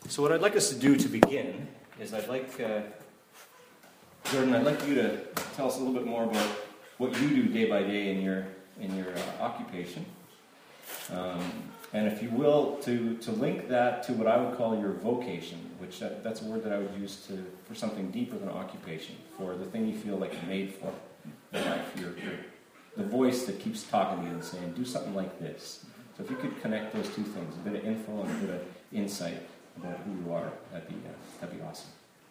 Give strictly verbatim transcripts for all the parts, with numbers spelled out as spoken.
So what I'd like us to do to begin is I'd like, uh, Jordan, I'd like you to tell us a little bit more about what you do day by day in your in your uh, occupation. Um, and if you will, to, to link that to what I would call your vocation, which that, that's a word that I would use to for something deeper than occupation, for the thing you feel like you're made for in life, your, your, the voice that keeps talking to you and saying, do something like this. So if you could connect those two things, a bit of info and a bit of insight about who you are, that'd be, uh, that'd be awesome.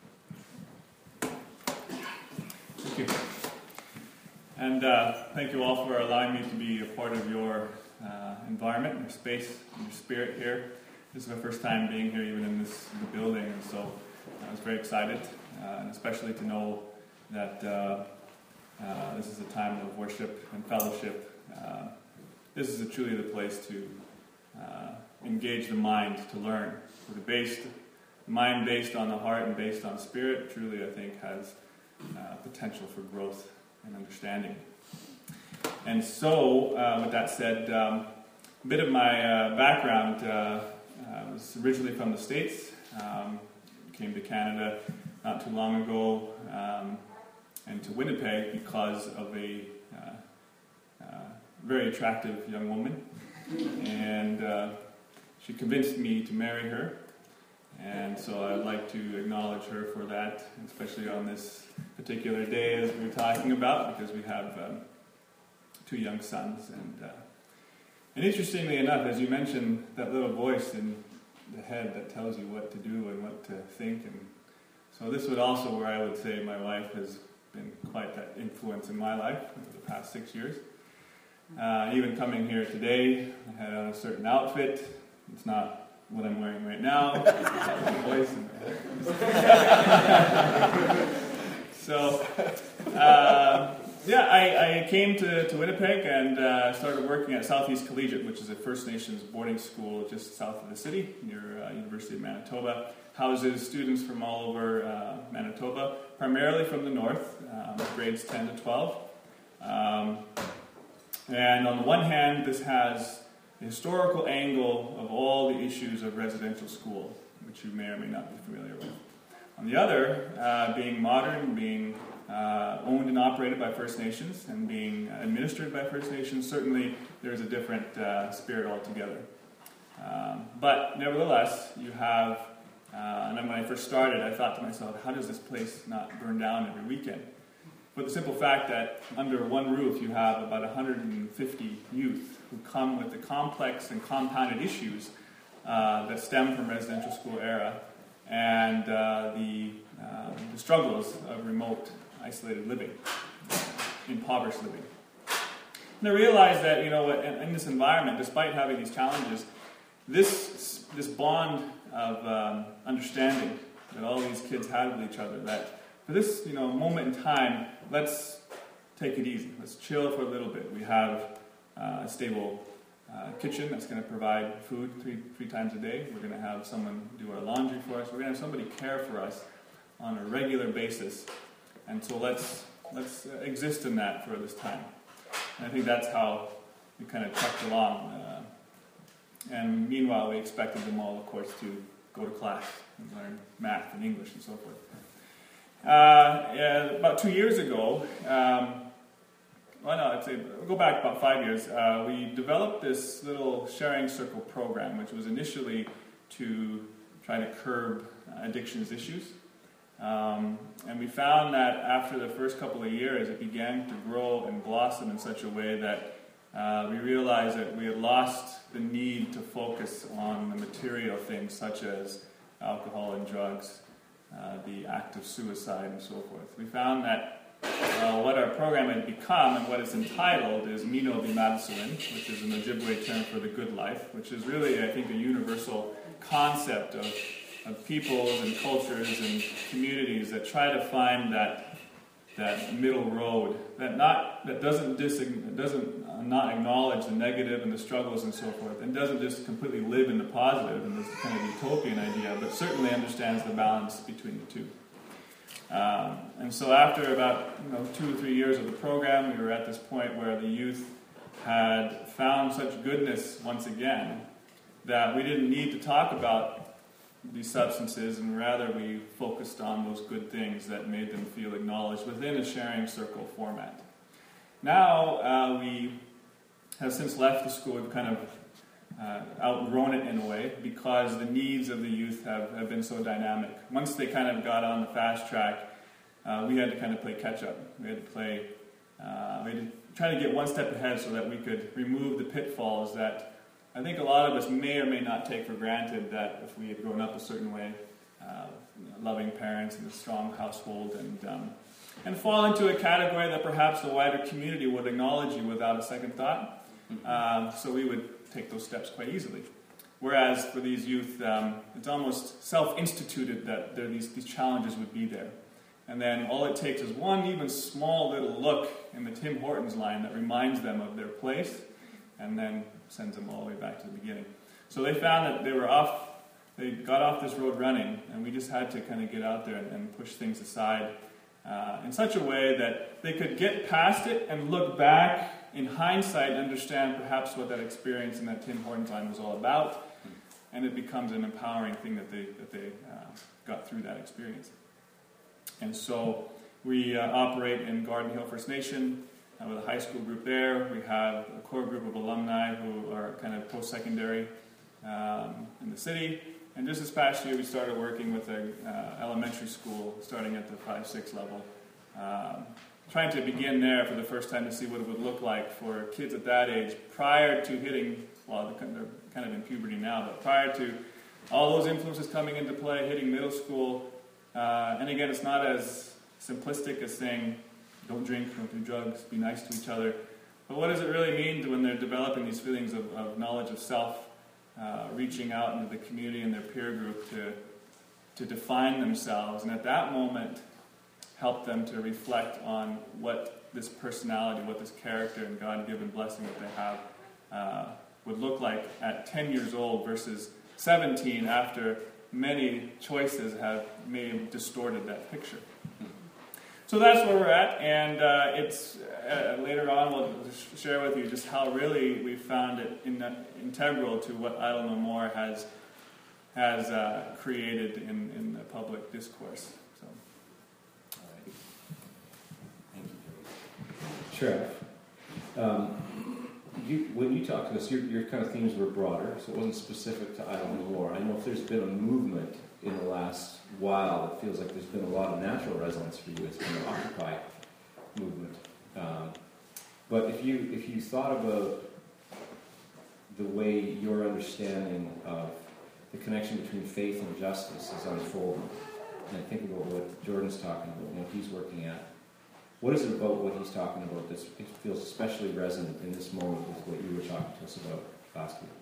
Thank you. And uh, thank you all for allowing me to be a part of your uh, environment, your space, your spirit here. This is my first time being here, even in this the building, and so I was very excited, uh, and especially to know that uh, uh, this is a time of worship and fellowship. Uh, this is a, truly the place to uh, engage the mind, to learn. So the based, the mind based on the heart and based on spirit, truly I think has uh, potential for growth and understanding. And so, uh, with that said, um, a bit of my uh, background, uh, I was originally from the States, um, came to Canada not too long ago, um, and to Winnipeg because of a uh, uh, very attractive young woman, and uh, she convinced me to marry her. And so I'd like to acknowledge her for that, especially on this particular day as we were talking about, because we have um, two young sons. And, uh, and interestingly enough, as you mentioned, that little voice in the head that tells you what to do and what to think. And so this would also where I would say my wife has been quite that influence in my life over the past six years. Uh, even coming here today, I had on a certain outfit. It's not what I'm wearing right now. Voice so, uh, yeah, I, I came to, to Winnipeg and uh, started working at Southeast Collegiate, which is a First Nations boarding school just south of the city, near uh, University of Manitoba. Houses students from all over uh, Manitoba, primarily from the north, um, grades ten to twelve. Um, and on the one hand, this has the historical angle of all the issues of residential school, which you may or may not be familiar with. On the other, uh, being modern, being uh, owned and operated by First Nations, and being administered by First Nations, certainly there's a different uh, spirit altogether. Um, but nevertheless, you have, uh, and when I first started, I thought to myself, how does this place not burn down every weekend? But the simple fact that under one roof you have about one hundred fifty youth who come with the complex and compounded issues uh, that stem from residential school era and uh, the, uh, the struggles of remote, isolated living, impoverished living. And I realized that, you know, in, in this environment, despite having these challenges, this this bond of um, understanding that all these kids had with each other, that for this, you know, moment in time, let's take it easy. Let's chill for a little bit. We have uh, a stable uh, kitchen that's going to provide food three three times a day. We're going to have someone do our laundry for us. We're going to have somebody care for us on a regular basis. And so let's let's exist in that for this time. And I think that's how we kind of trucked along. Uh, and meanwhile, we expected them all, of course, to go to class and learn math and English and so forth. Uh, yeah, about two years ago, um, well, no, I'd say we'll go back about five years. Uh, we developed this little sharing circle program, which was initially to try to curb addictions issues. Um, and we found that after the first couple of years, it began to grow and blossom in such a way that uh, we realized that we had lost the need to focus on the material things such as alcohol and drugs. Uh, the act of suicide and so forth. We found that uh, what our program had become and what it's entitled is Mino di Madasoin, which is an Ojibwe term for the good life, which is really, I think, a universal concept of, of peoples and cultures and communities that try to find that that middle road that not that doesn't dis, doesn't uh, not acknowledge the negative and the struggles and so forth, and doesn't just completely live in the positive and this kind of utopian idea, but certainly understands the balance between the two. Um, and so after about you know two or three years of the program, we were at this point where the youth had found such goodness once again that we didn't need to talk about these substances, and rather we focused on those good things that made them feel acknowledged within a sharing circle format. Now uh, we have since left the school. We've kind of uh, outgrown it in a way because the needs of the youth have, have been so dynamic. Once they kind of got on the fast track, uh, we had to kind of play catch up. We had to play, uh, we had to try to get one step ahead so that we could remove the pitfalls that I think a lot of us may or may not take for granted, that if we had grown up a certain way, uh, you know, loving parents and a strong household, and um, and fall into a category that perhaps the wider community would acknowledge you without a second thought. Um, so we would take those steps quite easily. Whereas for these youth, um, it's almost self-instituted that there, these, these challenges would be there. And then all it takes is one even small little look in the Tim Hortons line that reminds them of their place, and then sends them all the way back to the beginning. So they found that they were off, they got off this road running, and we just had to kind of get out there and, and push things aside uh, in such a way that they could get past it and look back in hindsight and understand perhaps what that experience in that Tim Hortons line was all about, and it becomes an empowering thing that they, that they uh, got through that experience. And so we uh, operate in Garden Hill First Nation, Uh, with a high school group there. We have a core group of alumni who are kind of post-secondary um, in the city. And just this past year, we started working with an uh, elementary school, starting at the five six level, um, trying to begin there for the first time to see what it would look like for kids at that age prior to hitting, well, they're kind of in puberty now, but prior to all those influences coming into play, hitting middle school. Uh, and again, it's not as simplistic as saying, don't drink, don't do drugs, be nice to each other. But what does it really mean to when they're developing these feelings of, of knowledge of self, uh, reaching out into the community and their peer group to, to define themselves, and at that moment help them to reflect on what this personality, what this character and God-given blessing that they have uh, would look like at ten years old versus seventeen, after many choices have may have distorted that picture. So that's where we're at, and uh, it's uh, later on we'll share with you just how really we found it in, uh, integral to what Idle No More has has uh, created in, in the public discourse. So, all right. Thank you, Sheriff. Um, you, when you talked to us, your, your kind of themes were broader, so it wasn't specific to Idle No More. I know if there's been a movement in the last while, it feels like there's been a lot of natural resonance for you. It's been the Occupy movement. Um, but if you if you thought about the way your understanding of the connection between faith and justice is unfolding, and I think about what Jordan's talking about and what he's working at, what is it about what he's talking about that feels especially resonant in this moment with what you were talking to us about last week?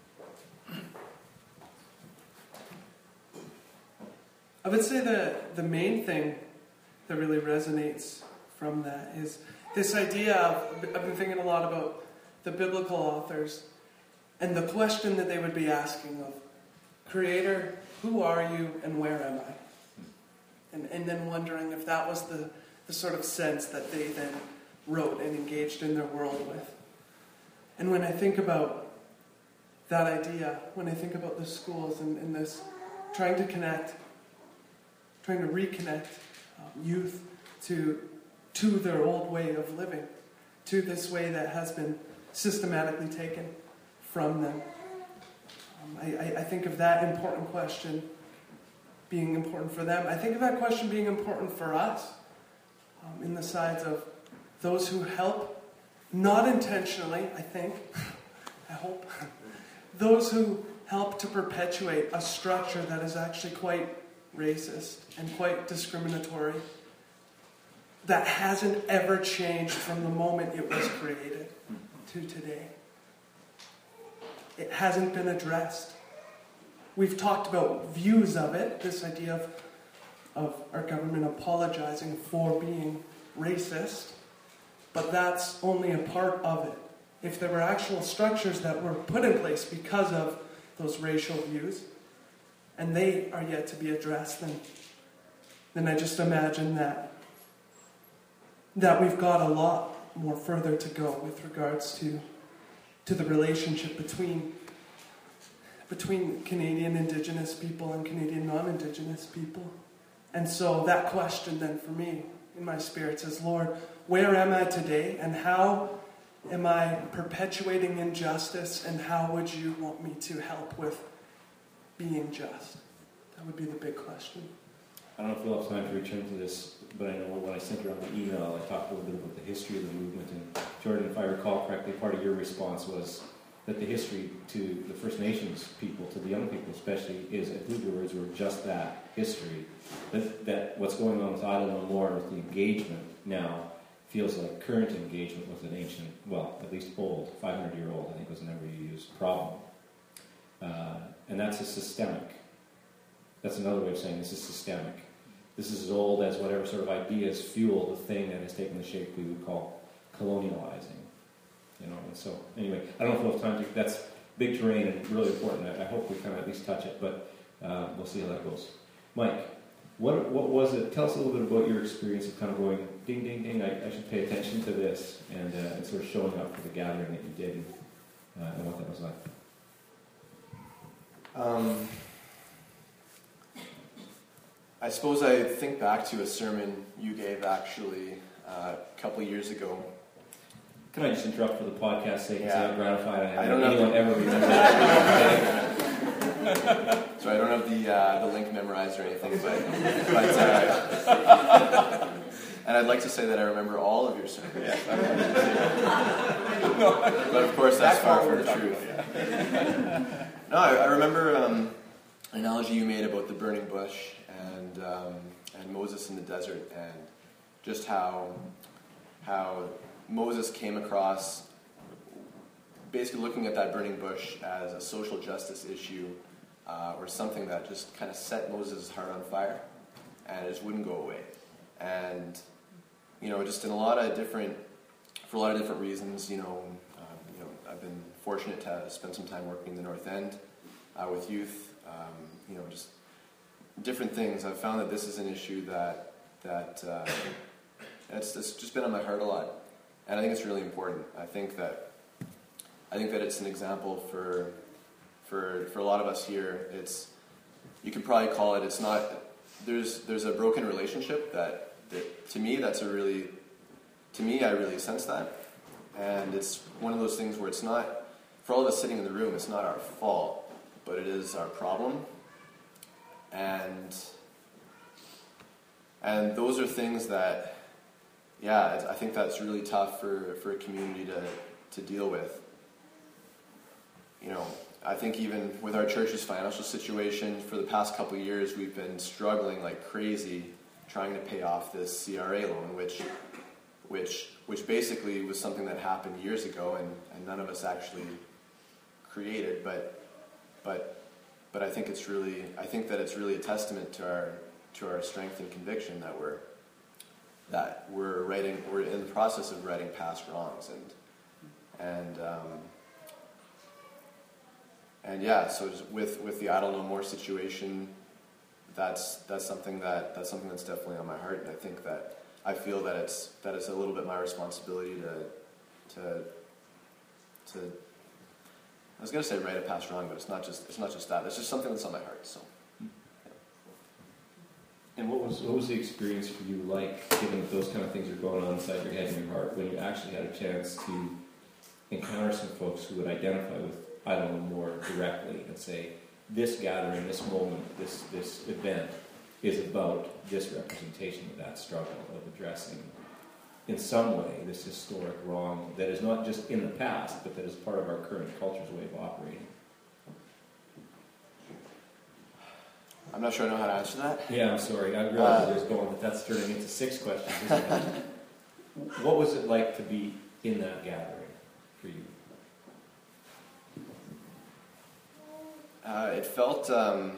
I would say that the main thing that really resonates from that is this idea of, I've been thinking a lot about the biblical authors and the question that they would be asking of, Creator, who are you and where am I? And, and then wondering if that was the, the sort of sense that they then wrote and engaged in their world with. And when I think about that idea, when I think about the schools and, and this trying to connect, trying to reconnect um, youth to, to their old way of living, to this way that has been systematically taken from them. Um, I, I, I think of that important question being important for them. I think of that question being important for us um, in the sides of those who help, not intentionally, I think, I hope, those who help to perpetuate a structure that is actually quite racist and quite discriminatory, that hasn't ever changed from the moment it was created to today. It hasn't been addressed. We've talked about views of it, this idea of, of our government apologizing for being racist, but that's only a part of it. If there were actual structures that were put in place because of those racial views, and they are yet to be addressed, then, then I just imagine that, that we've got a lot more further to go with regards to, to the relationship between between Canadian Indigenous people and Canadian non-Indigenous people. And so that question then for me, in my spirit, says, Lord, where am I today, and how am I perpetuating injustice, and how would you want me to help with being just? That would be the big question. I don't know if we'll have time to return to this, but I know when I sent around the email, I talked a little bit about the history of the movement. And Jordan, if I recall correctly, part of your response was that the history to the First Nations people, to the young people especially, is, I believe the words were just that, history. That, that what's going on with Idle No More, with the engagement now, feels like current engagement with an ancient, well, at least old, five hundred year old, I think was the number you used, problem. Uh, and that's a systemic. That's another way of saying this is systemic. This is as old as whatever sort of ideas fuel the thing that has taken the shape we would call colonializing. You know, and so, anyway, I don't know if we'll have time to, that's big terrain and really important. I, I hope we kind of at least touch it, but uh, we'll see how that goes. Mike, what what was it? Tell us a little bit about your experience of kind of going, ding, ding, ding, I, I should pay attention to this, and, uh, and sort of showing up for the gathering that you did, and, uh, and what that was like. Um... I suppose I think back to a sermon you gave actually uh, a couple of years ago. Can I just interrupt for the podcast's sake and Yeah. say how gratified I am? I don't know anyone the- ever remember that. So I don't have the uh, the link memorized or anything, but, but uh, and I'd like to say that I remember all of your sermons. But of course, that's far from the truth. No, I, I remember um, an analogy you made about the burning bush and um, and Moses in the desert, and just how how Moses came across basically looking at that burning bush as a social justice issue, uh, or something that just kind of set Moses' heart on fire, and it just wouldn't go away. And you know, just in a lot of different, for a lot of different reasons, you know, um, you know, I've been fortunate to spend some time working in the North End uh, with youth. Um, you know, just different things. I've found that this is an issue that that uh, it's, it's just been on my heart a lot, and I think it's really important. I think that I think that it's an example for for for a lot of us here. It's, you could probably call it. It's not. There's there's a broken relationship that that to me that's a really to me I really sense that, and it's one of those things where it's not, for all of us sitting in the room, it's not our fault, but it is our problem. And and those are things that, yeah, I think that's really tough for, for a community to, to deal with. You know, I think even with our church's financial situation, for the past couple of years, we've been struggling like crazy trying to pay off this C R A loan, which which which basically was something that happened years ago, and, and none of us actually created, but but But I think it's really, I think that it's really a testament to our to our strength and conviction that we're that we're writing, we're in the process of writing past wrongs, and and um, and yeah. So just with with the Idle No More situation, that's that's something that that's something that's definitely on my heart, and I think that I feel that it's that it's a little bit my responsibility to to to. I was going to say right a past wrong, but it's not just it's not just that. It's just something that's on my heart. So. Yeah. And what was what was the experience for you like, given that those kind of things are going on inside your head and your heart, when you actually had a chance to encounter some folks who would identify with Idle No More directly and say, this gathering, this moment, this this event is about this representation of that struggle of addressing, in some way, this historic wrong that is not just in the past, but that is part of our current culture's way of operating? I'm not sure I know how to answer that. Yeah, I'm sorry. I realize uh, there's going, but that's turning into six questions, isn't it? What was it like to be in that gathering for you? Uh, it felt... Um,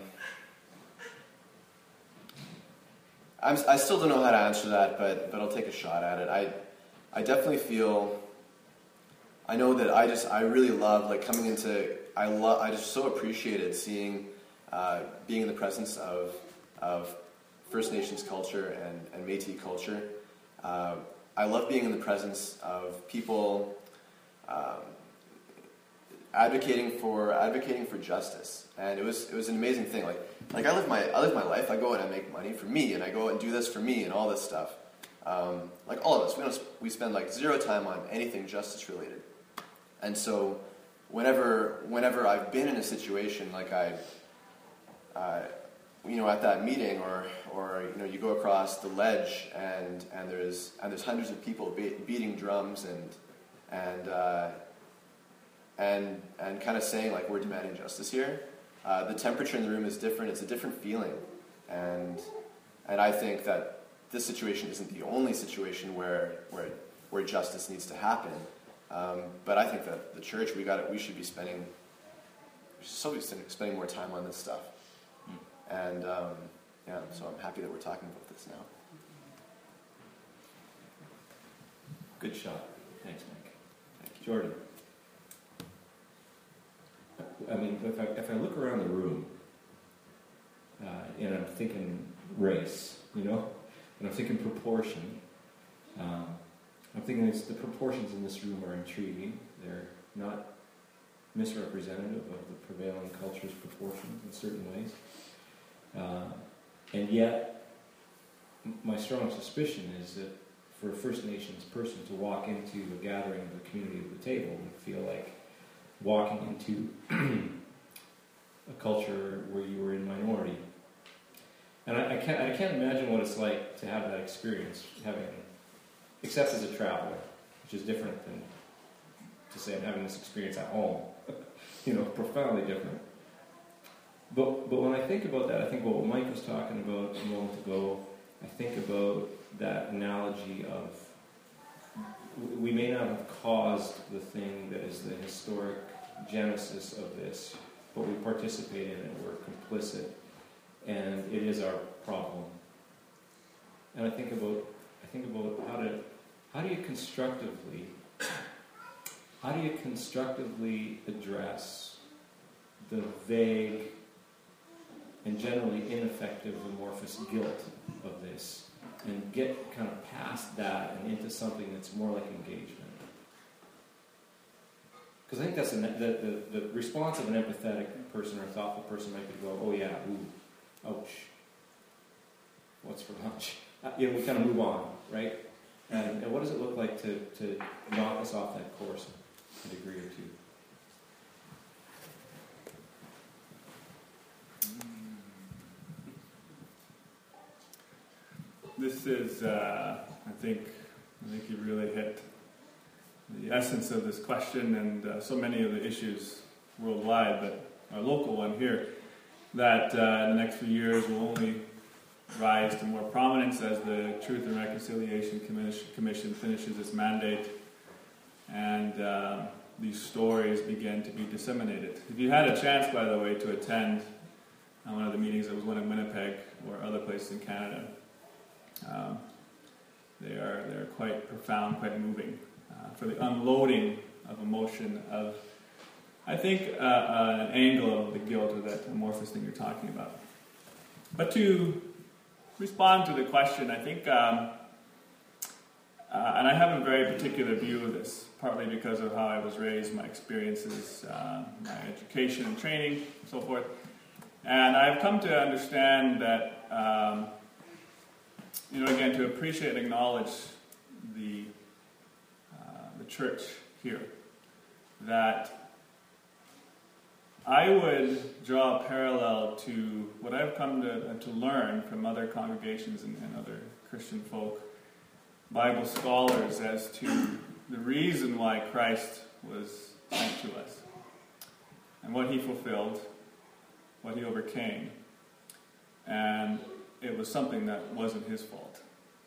I'm, I still don't know how to answer that, but but I'll take a shot at it. I I definitely feel. I know that I just I really love like coming into I love I just so appreciated seeing uh, being in the presence of of First Nations culture and, and Métis culture. Uh, I love being in the presence of people um, advocating for advocating for justice, and it was it was an amazing thing. Like like I live my I live my life. I go and I make money for me, and I go and do this for me, and all this stuff. Um, like all of us, we don't we spend like zero time on anything justice related, and so whenever whenever I've been in a situation like I, uh, you know, at that meeting, or or you know, you go across the ledge and and there's and there's hundreds of people be- beating drums and and. Uh, and and kind of saying like we're demanding justice here. Uh, the temperature in the room is different. It's a different feeling, and and I think that this situation isn't the only situation where where where justice needs to happen. Um, but I think that the church we got it. We should be spending we should still be spending more time on this stuff. Mm. And um, yeah, so I'm happy that we're talking about this now. Good shot. Thanks, Mike. Thank you, Jordan. I mean, if I, if I look around the room, uh, and I'm thinking race, you know, and I'm thinking proportion, um, I'm thinking it's, the proportions in this room are intriguing. They're not misrepresentative of the prevailing culture's proportions in certain ways. Uh, and yet, m- my strong suspicion is that for a First Nations person to walk into a gathering of the community at the table would feel like walking into a culture where you were in minority. And I, I can't I can't imagine what it's like to have that experience, having, except as a traveler, which is different than to say I'm having this experience at home. You know, profoundly different. But but when I think about that, I think about what Mike was talking about a moment ago. I think about that analogy of we may not have caused the thing that is the historic genesis of this, but we participate in it, we're complicit, and it is our problem. And I think about I think about how to how do you constructively how do you constructively address the vague and generally ineffective amorphous guilt of this, and get kind of past that and into something that's more like engagement. Because I think that's an, the, the, the response of an empathetic person or a thoughtful person might be to go, oh yeah, ooh, ouch, what's for lunch? Uh, you know, we kind of move on, right? And, and what does it look like to, to knock us off that course a degree or two? This is, uh, I think, I think you really hit the essence of this question, and uh, so many of the issues worldwide, but our local one here, that uh, in the next few years will only rise to more prominence as the Truth and Reconciliation Commission finishes its mandate, and uh, these stories begin to be disseminated. If you had a chance, by the way, to attend uh, one of the meetings, that was one in Winnipeg or other places in Canada, Um, they are they are quite profound, quite moving, uh, for the unloading of emotion of, I think, uh, uh, an angle of the guilt or that amorphous thing you're talking about. But to respond to the question, I think, um, uh, and I have a very particular view of this, partly because of how I was raised, my experiences, uh, my education and training, and so forth. And I've come to understand that Um, You know, again, to appreciate and acknowledge the uh, the church here, that I would draw a parallel to what I've come to, uh, to learn from other congregations and, and other Christian folk, Bible scholars, as to the reason why Christ was sent to us, and what he fulfilled, what he overcame, and it was something that wasn't his fault.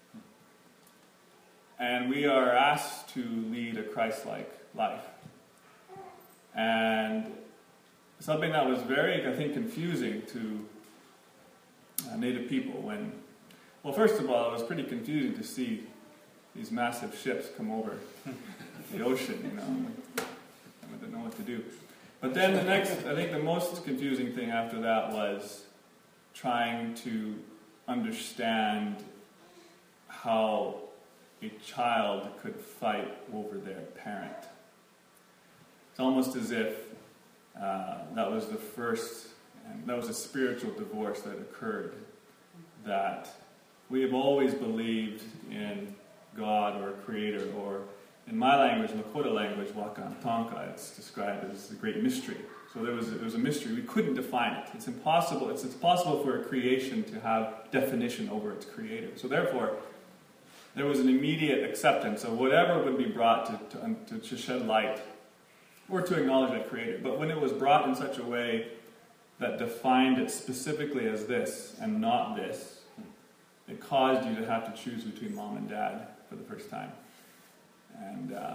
And we are asked to lead a Christ-like life. And something that was very, I think, confusing to uh, Native people when, well, first of all, it was pretty confusing to see these massive ships come over the ocean, you know. I didn't know what to do. But then the next, I think the most confusing thing after that was trying to understand how a child could fight over their parent. It's almost as if uh, that was the first, and that was a spiritual divorce that occurred. That we have always believed in God or a creator, or in my language, Lakota language, Wakantanka, it's described as the great mystery. So there was, there was a mystery. We couldn't define it. It's impossible. It's, it's possible for a creation to have definition over its creator. So therefore, there was an immediate acceptance of whatever would be brought to, to, to shed light or to acknowledge that creator. But when it was brought in such a way that defined it specifically as this and not this, it caused you to have to choose between mom and dad for the first time. And uh,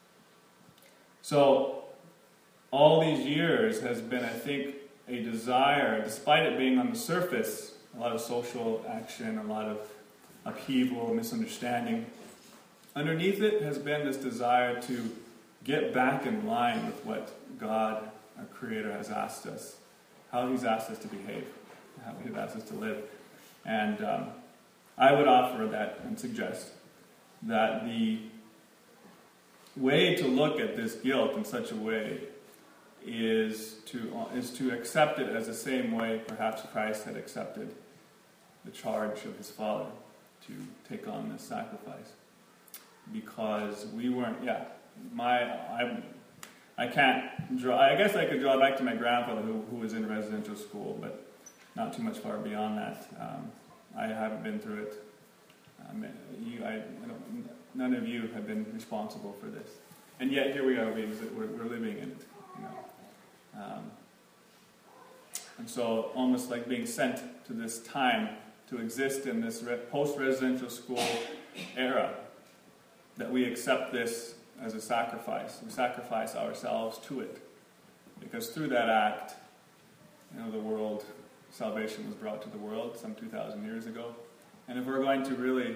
so all these years has been, I think, a desire, despite it being on the surface, a lot of social action, a lot of upheaval, misunderstanding. Underneath it has been this desire to get back in line with what God, our Creator, has asked us, how He's asked us to behave, how He's asked us to live. And um, I would offer that and suggest that the way to look at this guilt in such a way is to is to accept it as the same way perhaps Christ had accepted the charge of His Father to take on this sacrifice. Because we weren't, yeah, my, I, I can't draw, I guess I could draw back to my grandfather who, who was in residential school, but not too much far beyond that. Um, I haven't been through it. Um, you, I, I don't, none of you have been responsible for this. And yet here we are, we, we're, we're living in it. You know. Um, and so almost like being sent to this time to exist in this re- post-residential school era, that we accept this as a sacrifice. We sacrifice ourselves to it. Because through that act, you know, the world, salvation was brought to the world some two thousand years ago. And if we're going to really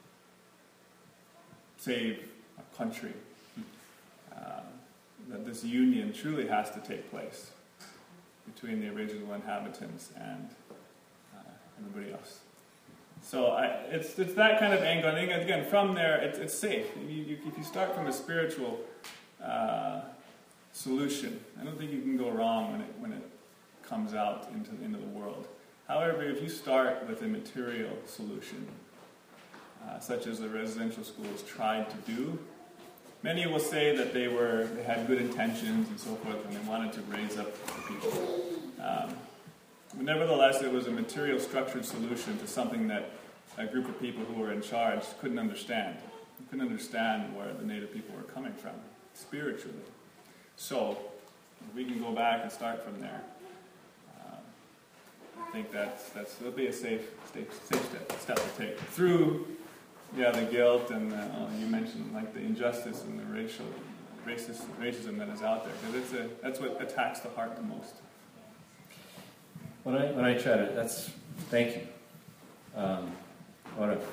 save a country, uh, that this union truly has to take place between the original inhabitants and uh, everybody else. So I, it's it's that kind of angle. I think, again, from there, it's, it's safe. You, you, if you start from a spiritual uh, solution, I don't think you can go wrong when it when it comes out into, into the world. However, if you start with a material solution, uh, such as the residential schools tried to do, many will say that they were they had good intentions and so forth, and they wanted to raise up the people. Um, but nevertheless, it was a material structured solution to something that a group of people who were in charge couldn't understand. They couldn't understand where the Native people were coming from, spiritually. So, if we can go back and start from there, I think that's that's that'll be a safe safe, safe step, step to take through, yeah, the guilt and the, uh, you mentioned like the injustice and the racial racist racism that is out there, because it's a that's what attacks the heart the most. When I when I try to, that's thank you. Um, what a,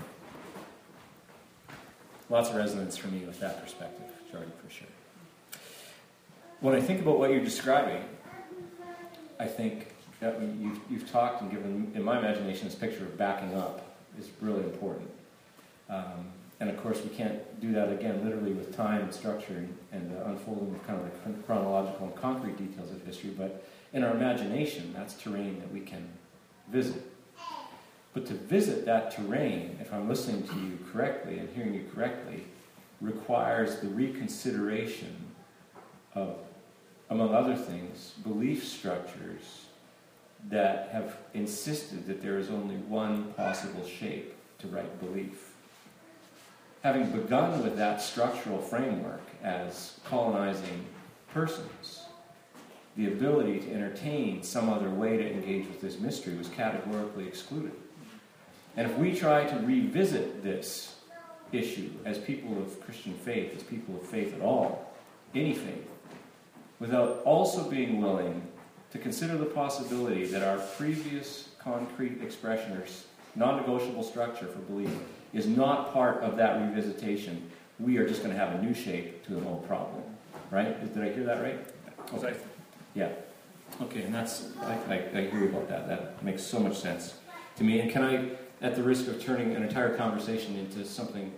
lots of resonance for me with that perspective, Jordan, for sure. When I think about what you're describing, I think that you've, you've talked and given, in my imagination, this picture of backing up is really important. Um, and of course, we can't do that again, literally with time and structure and, and the unfolding of kind of the chronological and concrete details of history. But in our imagination, that's terrain that we can visit. But to visit that terrain, if I'm listening to you correctly and hearing you correctly, requires the reconsideration of, among other things, belief structures that have insisted that there is only one possible shape to right belief. Having begun with that structural framework as colonizing persons, the ability to entertain some other way to engage with this mystery was categorically excluded. And if we try to revisit this issue as people of Christian faith, as people of faith at all, any faith, without also being willing to consider the possibility that our previous concrete expression or non-negotiable structure for belief is not part of that revisitation, we are just going to have a new shape to the whole problem. Right? Did I hear that right? Okay. Yeah. Okay, and that's, I, I, I agree about that. That makes so much sense to me. And can I, at the risk of turning an entire conversation into something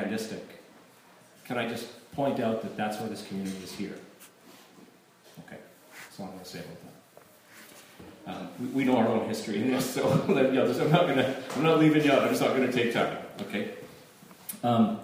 propagandistic, can I just point out that that's why this community is here? Okay. That's all I'm going to say about that. Um, we, we know our own history in this, so you know, I'm not going to. I'm not leaving you out. I'm just not going to take time. Okay. Um,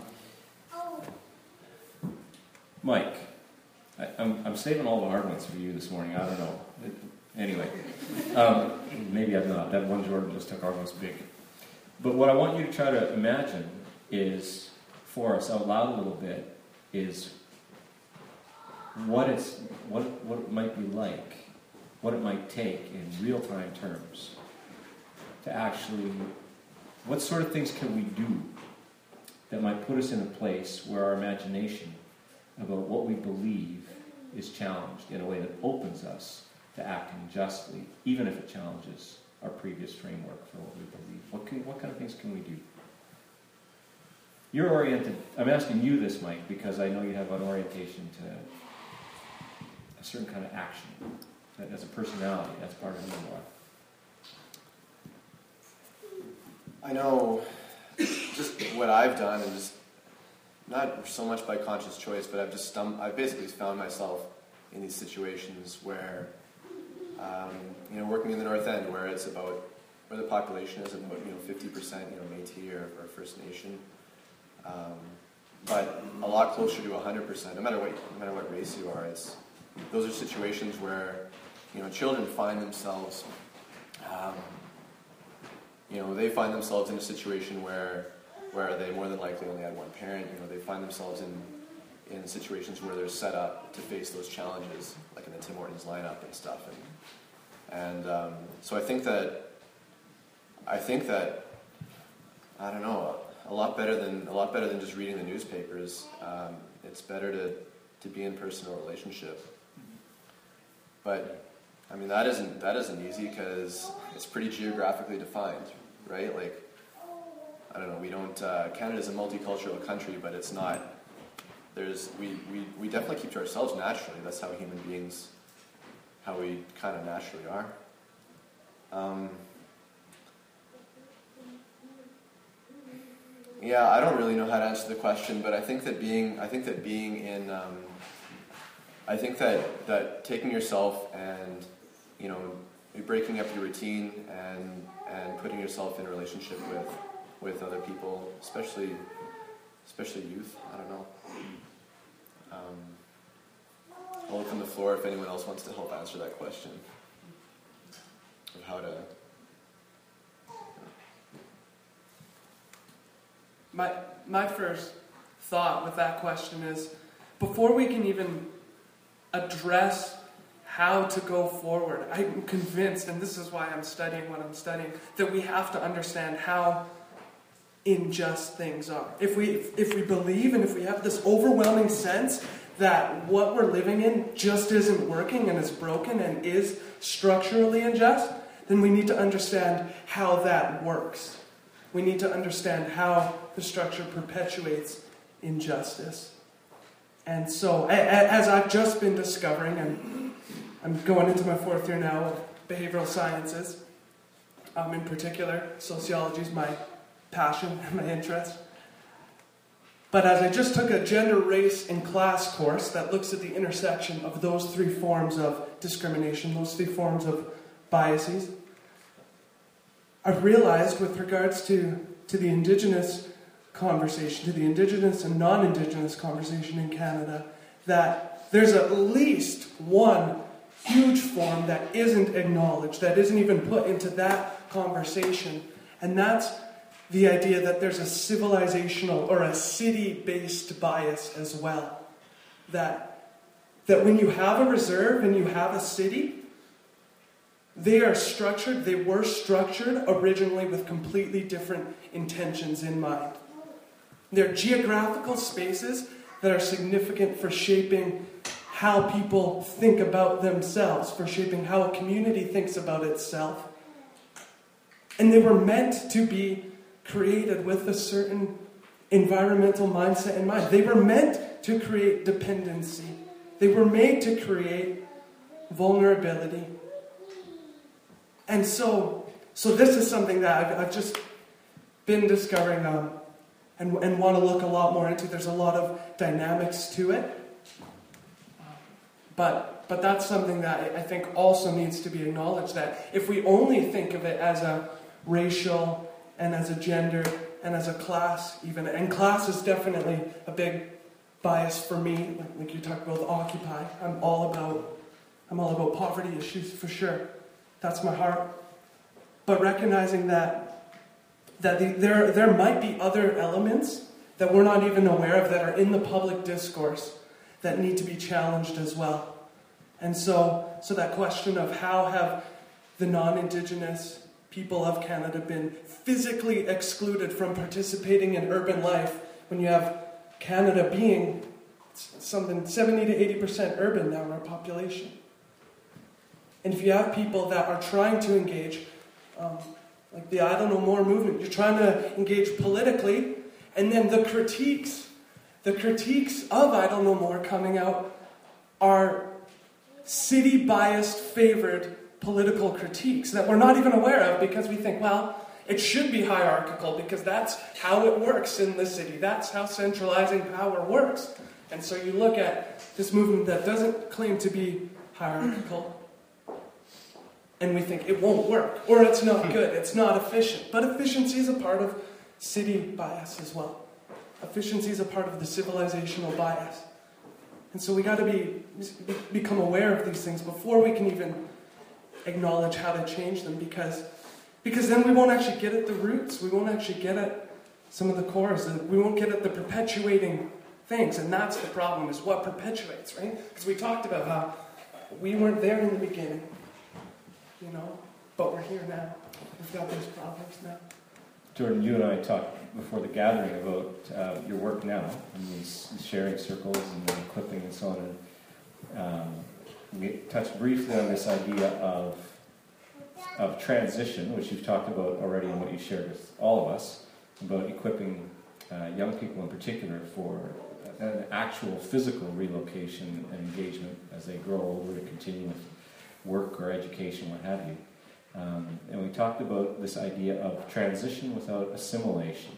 Mike, I, I'm, I'm saving all the hard ones for you this morning. I don't know. It, anyway, um, maybe I'm not. That one Jordan just took our most big. But what I want you to try to imagine is, for us out loud a little bit, is what it's what what it might be like, what it might take in real-time terms to actually, what sort of things can we do that might put us in a place where our imagination about what we believe is challenged in a way that opens us to acting justly, even if it challenges our previous framework for what we believe. What can, what kind of things can we do? You're oriented, I'm asking you this, Mike, because I know you have an orientation to a certain kind of action. That as a personality, that's part of who you are. I know just what I've done, and just not so much by conscious choice, but I've just stum- I've basically found myself in these situations where, um, you know, working in the North End, where it's about, where the population is about, you know, fifty percent, you know, Métis or, or First Nation, um, but a lot closer to one hundred percent, no matter what, no matter what race you are. It's, those are situations where, you know, children find themselves, um, you know, they find themselves in a situation where, where they more than likely only had one parent. You know, they find themselves in, in situations where they're set up to face those challenges, like in the Tim Hortons lineup and stuff. And, and um, so I think that, I think that, I don't know, a lot better than a lot better than just reading the newspapers. Um, it's better to, to be in personal relationship. But I mean, that isn't that isn't easy because it's pretty geographically defined, right? Like, I don't know, we don't, uh, Canada's a multicultural country, but it's not, there's, we, we, we definitely keep to ourselves naturally. That's how human beings, how we kind of naturally are. Um, yeah, I don't really know how to answer the question, but I think that being, I think that being in, um, I think that, that taking yourself and, you know, breaking up your routine and, and putting yourself in a relationship with, with other people, especially, especially youth, I don't know. Um, I'll open the floor if anyone else wants to help answer that question of how to. My, my first thought with that question is, before we can even address how to go forward, I'm convinced, and this is why I'm studying what I'm studying, that we have to understand how unjust things are. If we, if we believe and if we have this overwhelming sense that what we're living in just isn't working and is broken and is structurally unjust, then we need to understand how that works. We need to understand how the structure perpetuates injustice. And so, as I've just been discovering, and I'm going into my fourth year now of behavioral sciences, um, in particular, sociology is my passion and my interest. But as I just took a gender, race, and class course that looks at the intersection of those three forms of discrimination, those three forms of biases, I've realized with regards to, to the Indigenous conversation, to the Indigenous and non-Indigenous conversation in Canada, that there's at least one huge form that isn't acknowledged, that isn't even put into that conversation, and that's the idea that there's a civilizational or a city-based bias as well. That, that when you have a reserve and you have a city, they are structured, they were structured originally with completely different intentions in mind. They're geographical spaces that are significant for shaping how people think about themselves, for shaping how a community thinks about itself. And they were meant to be created with a certain environmental mindset in mind. They were meant to create dependency. They were made to create vulnerability. And so, so this is something that I've, I've just been discovering um, and, and want to look a lot more into. There's a lot of dynamics to it. But, But that's something that I think also needs to be acknowledged, that if we only think of it as a racial and as a gender and as a class even, and class is definitely a big bias for me, like, like you talked about Occupy. I'm all about I'm all about poverty issues for sure. That's my heart. But recognizing that that the, there there might be other elements that we're not even aware of that are in the public discourse that need to be challenged as well. And so, so that question of how have the non-Indigenous people of Canada been physically excluded from participating in urban life when you have Canada being something seventy to eighty percent urban now in our population. And if you have people that are trying to engage, um, like the Idle No More movement, you're trying to engage politically, and then the critiques, the critiques of Idle No More coming out are city-biased, favored political critiques that we're not even aware of because we think, well, it should be hierarchical because that's how it works in the city. That's how centralizing power works. And so you look at this movement that doesn't claim to be hierarchical, and we think it won't work, or it's not good, it's not efficient. But efficiency is a part of city bias as well. Efficiency is a part of the civilizational bias. And so we got to be become aware of these things before we can even acknowledge how to change them, because because then we won't actually get at the roots. We won't actually get at some of the cores. We won't get at the perpetuating things, and that's the problem, is what perpetuates, right? Because we talked about how we weren't there in the beginning, you know, but we're here now. We've got these problems now. Jordan, you and I talked before the gathering about uh, your work now and these sharing circles and the equipping and so on. And, um, we touched briefly on this idea of of transition, which you've talked about already and what you shared with all of us, about equipping uh, young people in particular for an actual physical relocation and engagement as they grow older to continue with work or education, what have you. Um, and we talked about this idea of transition without assimilation.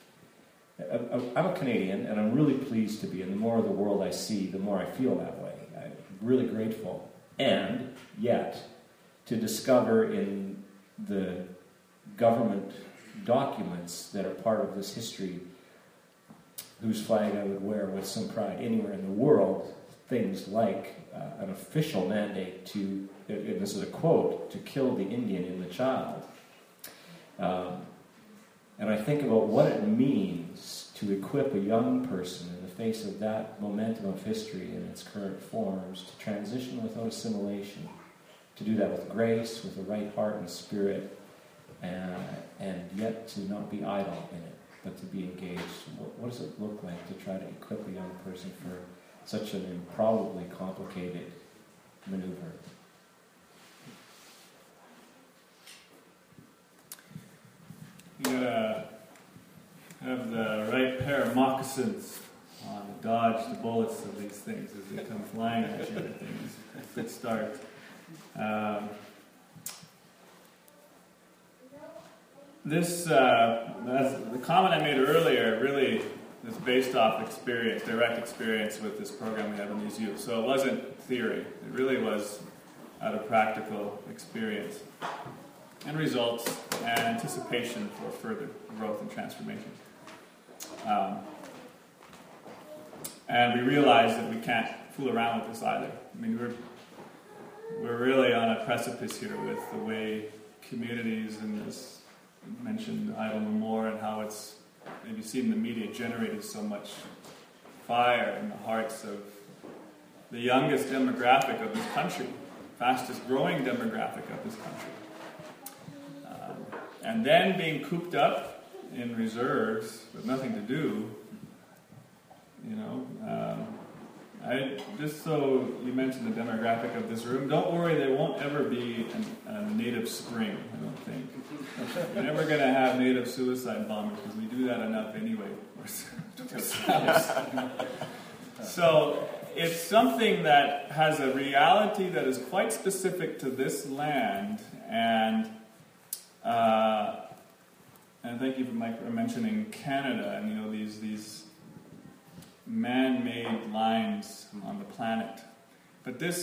I'm a Canadian, and I'm really pleased to be, and the more of the world I see, the more I feel that way. I'm really grateful. And yet, to discover in the government documents that are part of this history, whose flag I would wear with some pride anywhere in the world, things like uh, an official mandate to, and this is a quote, to kill the Indian in the child. Um, and I think about what it means to equip a young person in the face of that momentum of history in its current forms to transition without assimilation, to do that with grace, with the right heart and spirit, and, and yet to not be idle in it, but to be engaged. What, what does it look like to try to equip a young person for such an improbably complicated maneuver? You gotta have the right pair of moccasins on to dodge the bullets of these things as they come flying at you. I think is a good start. Um, this, uh, as the comment I made earlier, really is based off experience, direct experience with this program we have in these youth. So it wasn't theory; it really was out of practical experience and results and anticipation for further growth and transformation. Um, and we realized that we can't fool around with this either. I mean, we're we're really on a precipice here with the way communities and this mentioned Idle No More and how it's maybe seen in the media generated so much fire in the hearts of the youngest demographic of this country, fastest growing demographic of this country. Um, and then being cooped up in reserves with nothing to do, you know. Um, I, just so you mentioned the demographic of this room, don't worry, there won't ever be an, a native spring, I don't think. We're never going to have native suicide bombers because we do that enough anyway. So it's something that has a reality that is quite specific to this land, and uh, and thank you for Mike for mentioning Canada and you know these these. man-made lines on the planet. But this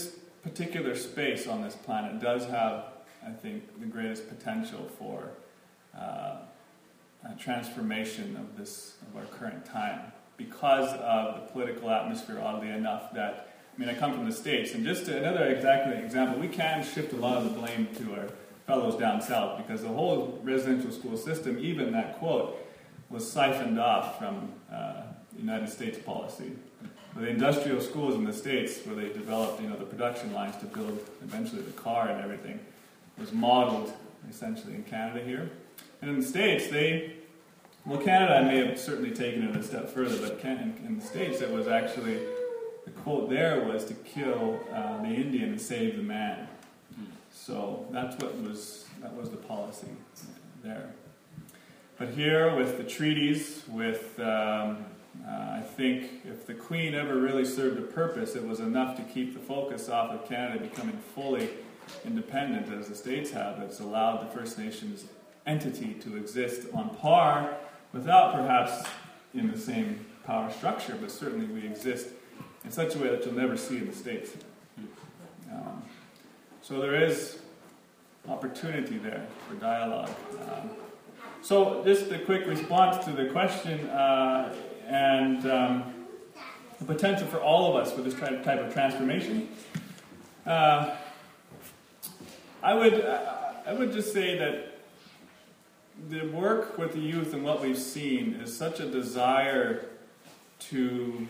particular space on this planet does have, I think, the greatest potential for uh, a transformation of this of our current time, because of the political atmosphere, oddly enough, that, I mean, I come from the States, and just to, another exactly example, we can shift a lot of the blame to our fellows down south, because the whole residential school system, even that quote, was siphoned off from uh, United States policy. The industrial schools in the States, where they developed, you know, the production lines to build eventually the car and everything, was modeled essentially in Canada here. And in the States, they, well, Canada may have certainly taken it a step further, but in, in the States, it was actually, the quote there was to kill uh, the Indian and save the man. So that's what was, that was the policy there. But here, with the treaties, with, um, uh, I think, if the Queen ever really served a purpose, it was enough to keep the focus off of Canada becoming fully independent, as the States have. It's allowed the First Nations entity to exist on par, without perhaps in the same power structure, but certainly we exist in such a way that you'll never see in the States. Um, so there is opportunity there for dialogue. Um, so just a quick response to the question, uh, and um, the potential for all of us for this type of transformation. Uh, I would, I would just say that the work with the youth and what we've seen is such a desire to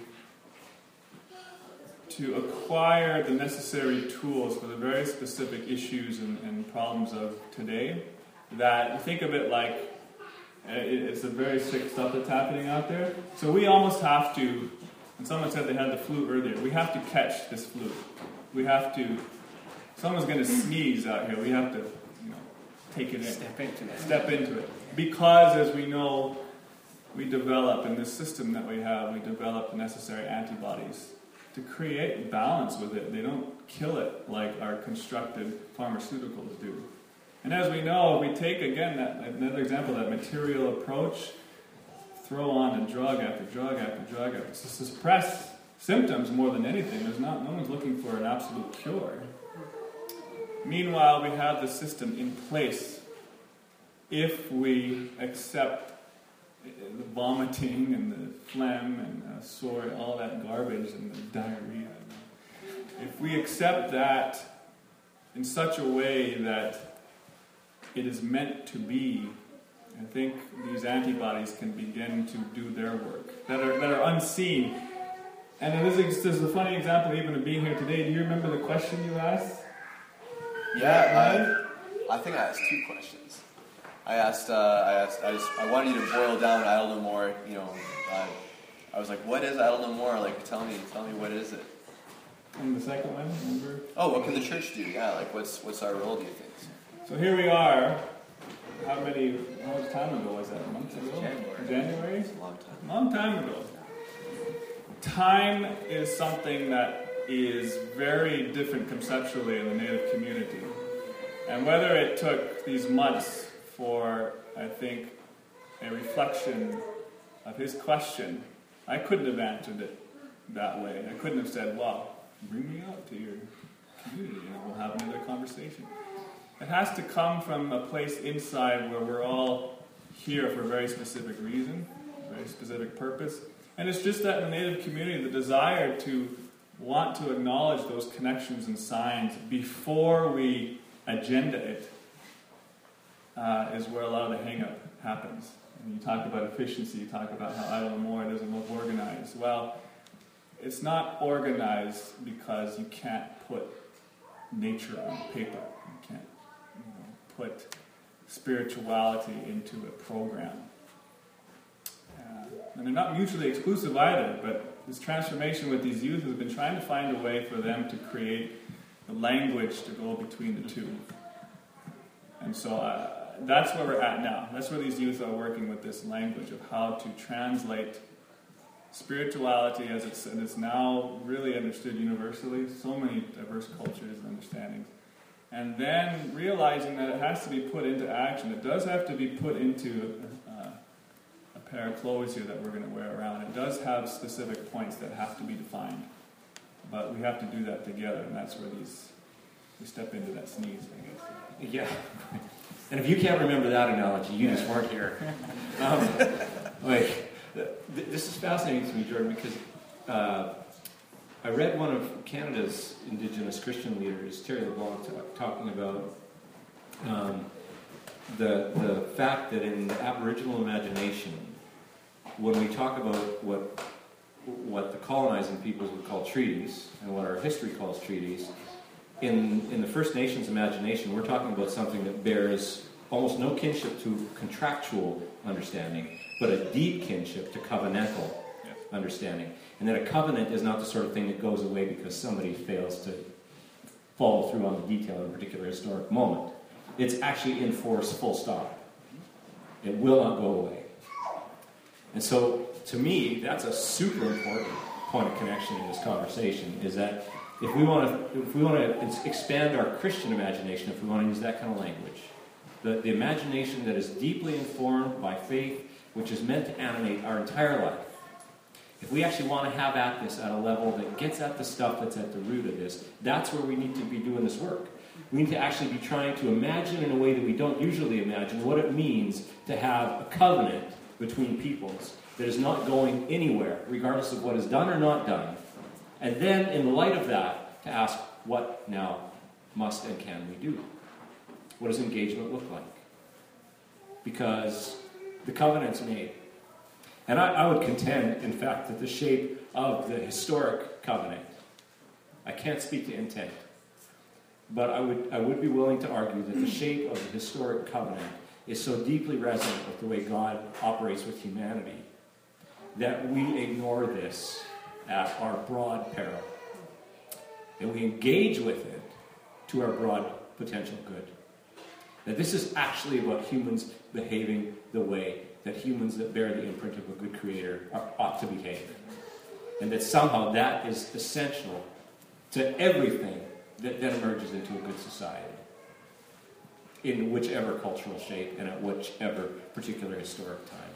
to acquire the necessary tools for the very specific issues and, and problems of today, that you think of it like it's a very sick stuff that's happening out there. So we almost have to, and someone said they had the flu earlier, we have to catch this flu. We have to, someone's going to sneeze out here, we have to, you know, take it in. Step into it. Step into it. Because, as we know, we develop, in this system that we have, we develop the necessary antibodies to create balance with it. They don't kill it like our constructed pharmaceuticals do. And as we know, if we take, again, that, another example, that material approach, throw on a drug after drug after drug after, to suppress symptoms more than anything. There's not, no one's looking for an absolute cure. Meanwhile, we have the system in place if we accept the vomiting and the phlegm and the sore, all that garbage and the diarrhea. If we accept that in such a way that it is meant to be, I think these antibodies can begin to do their work, that are that are unseen. And it is, this is a funny example even of being here today. Do you remember the question you asked? Yeah, I, I think I asked two questions. I asked, uh, I asked, I just, I wanted you to boil down Idle No More. You know, uh, I was like, what is Idle No More? Like, tell me, tell me, what is it? And the second one, remember? Oh, what can the church do? Yeah, like, what's what's our role? Do you think? So here we are. How many? How much time ago was that? A month ago? January. January. It's a long time. Long time ago. Time is something that is very different conceptually in the Native community. And whether it took these months for, I think, a reflection of his question, I couldn't have answered it that way. I couldn't have said, well, bring me out to your community and we'll have another conversation. It has to come from a place inside where we're all here for a very specific reason, a very specific purpose. And it's just that in the Native community, the desire to want to acknowledge those connections and signs before we agenda it uh, is where a lot of the hang-up happens. And you talk about efficiency, you talk about how Idle No More doesn't look organized. Well, it's not organized because you can't put nature on paper. You can't, you know, put spirituality into a program. Uh, and they're not mutually exclusive either, but this transformation with these youth has been trying to find a way for them to create the language to go between the two. And so uh, that's where we're at now. That's where these youth are working with this language of how to translate spirituality as it's, and it's now really understood universally, so many diverse cultures and understandings. And then realizing that it has to be put into action. It does have to be put into uh, a pair of clothes here that we're going to wear around. It does have specific points that have to be defined. but we have to do that together, and that's where these we step into that sneeze, I guess. Yeah. And if you can't remember that analogy, you just weren't here. Um, like, th- this is fascinating to me, Jordan, because uh, I read one of Canada's Indigenous Christian leaders, Terry LeBlanc, t- talking about um, the the fact that in the Aboriginal imagination, when we talk about what what the colonizing peoples would call treaties and what our history calls treaties, in in the First Nations imagination, we're talking about something that bears almost no kinship to contractual understanding, but a deep kinship to covenantal Yeah. understanding. And that a covenant is not the sort of thing that goes away because somebody fails to follow through on the detail in a particular historic moment. It's actually in force, full stop. It will not go away. And so, to me, that's a super important point of connection in this conversation, is that if we want to if we want to expand our Christian imagination, if we want to use that kind of language, the, the imagination that is deeply informed by faith, which is meant to animate our entire life, if we actually want to have at this at a level that gets at the stuff that's at the root of this, that's where we need to be doing this work. We need to actually be trying to imagine in a way that we don't usually imagine what it means to have a covenant between peoples that is not going anywhere, regardless of what is done or not done. And then, in the light of that, to ask, what now must and can we do? What does engagement look like? Because the covenant's made. And I, I would contend, in fact, that the shape of the historic covenant, I can't speak to intent, but I would I would be willing to argue that the shape of the historic covenant is so deeply resonant with the way God operates with humanity that we ignore this at our broad peril. And we engage with it to our broad potential good. That this is actually about humans behaving the way that humans that bear the imprint of a good creator are, ought to behave. And that somehow that is essential to everything that then emerges into a good society, in whichever cultural shape and at whichever particular historic time.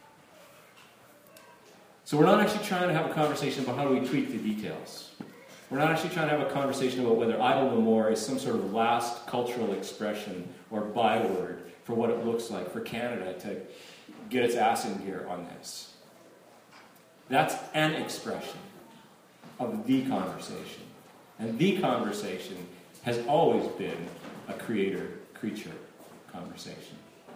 So we're not actually trying to have a conversation about how do we tweak the details. We're not actually trying to have a conversation about whether Idle No More is some sort of last cultural expression or byword for what it looks like for Canada to get its ass in gear on this. That's an expression of the conversation. And the conversation has always been a creator-creature conversation.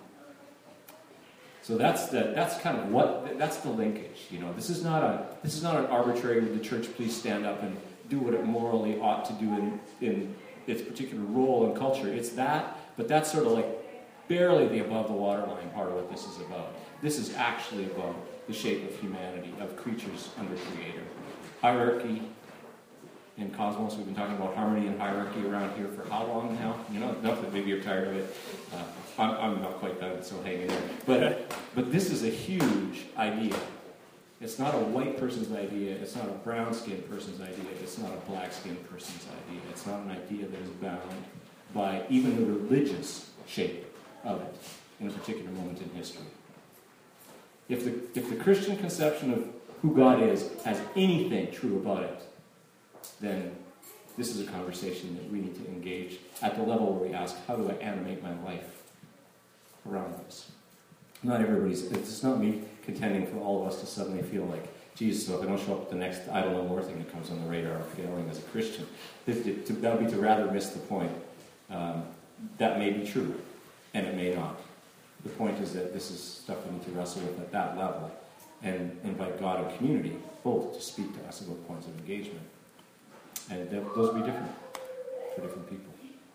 So that's the that's kind of what that's the linkage. You know, this is not a this is not an arbitrary. Would the church please stand up and do what it morally ought to do in in its particular role and culture? It's that, but that's sort of like barely the above the waterline part of what this is about. This is actually about the shape of humanity, of creatures under Creator. Hierarchy in Cosmos. We've been talking about harmony and hierarchy around here for how long now? You know, enough that maybe you're tired of it. Uh, I'm, I'm not quite done, so hang in there. But, but this is a huge idea. It's not a white person's idea. It's not a brown-skinned person's idea. It's not a black-skinned person's idea. It's not an idea that is bound by even the religious shape of it in a particular moment in history. If the, if the Christian conception of who God is has anything true about it, then this is a conversation that we need to engage at the level where we ask, how do I animate my life around this? Not everybody's, it's not me contending for all of us to suddenly feel like, Jesus, so if I don't show up at the next I don't know more thing that comes on the radar of failing as a Christian, that would be to rather miss the point. Um, that may be true, and it may not. The point is that this is stuff we need to wrestle with at that level and invite God and community both to speak to us about points of engagement. And th- those will be different for different people.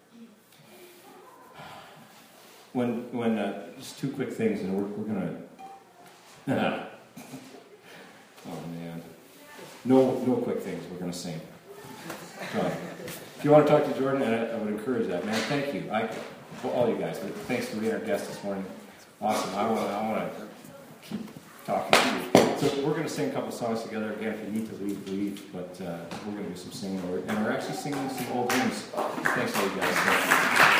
When, when uh, just two quick things, and we're, we're going to... Oh, man. No, no quick things. We're going to sing. So, if you want to talk to Jordan, and I, I would encourage that, man. Thank you. I, for all you guys. But thanks for being our guest this morning. Awesome. I want, I want to keep talking to you. So we're going to sing a couple songs together. Again, if you need to leave, leave. But uh, we're going to do some singing. And we're actually singing some old hymns. Thanks to all you guys.